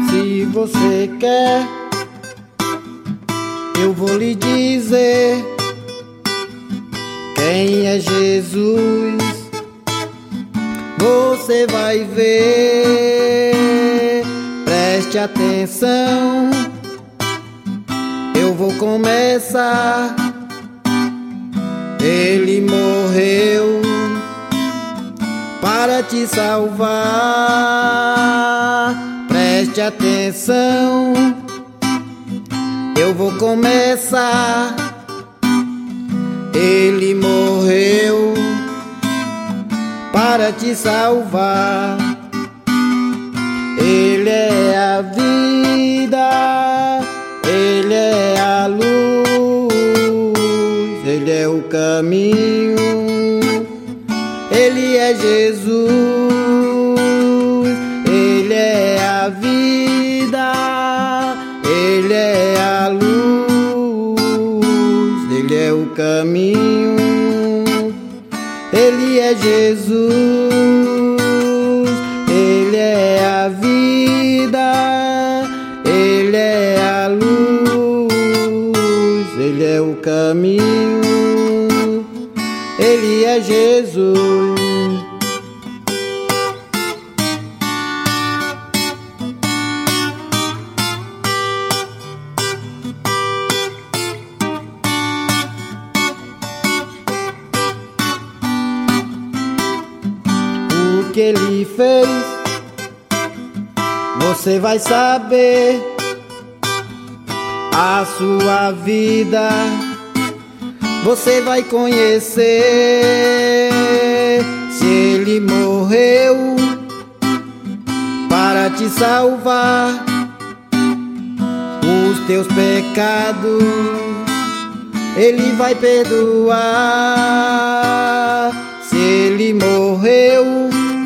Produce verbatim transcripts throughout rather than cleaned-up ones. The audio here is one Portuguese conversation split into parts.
Se você quer, eu vou lhe dizer quem é Jesus. Você vai ver, preste atenção. Eu vou começar. Ele morreu para te salvar. Preste atenção. Eu vou começar. Ele morreu para te salvar. Ele é a vida, Ele é a luz, Ele é o caminho, Ele é Jesus. Ele é a vida, Ele é a luz, Ele é o caminho, Ele é Jesus. Ele é a vida, Ele é a luz, Ele é o caminho, Ele é Jesus. O que Ele fez, você vai saber. A sua vida você vai conhecer. Se Ele morreu para te salvar, os teus pecados Ele vai perdoar. Se Ele morreu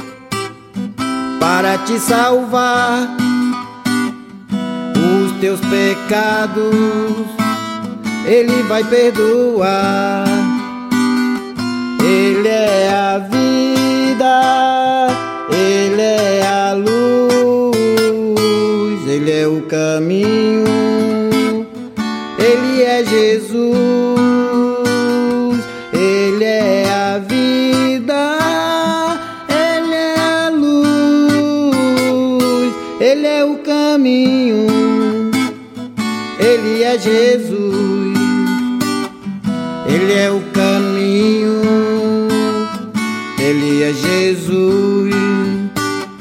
para te salvar, os teus pecados Ele vai perdoar. Ele é a vida, Ele é a luz, Ele é o caminho, Ele é Jesus. Ele é a vida, Ele é a luz, Ele é o caminho, Ele é Jesus. Ele é o caminho, Ele é Jesus.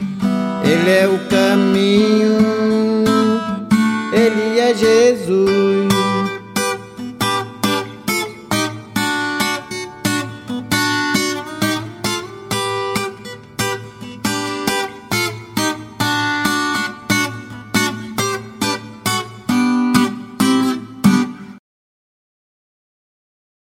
Ele é o caminho, Ele é Jesus.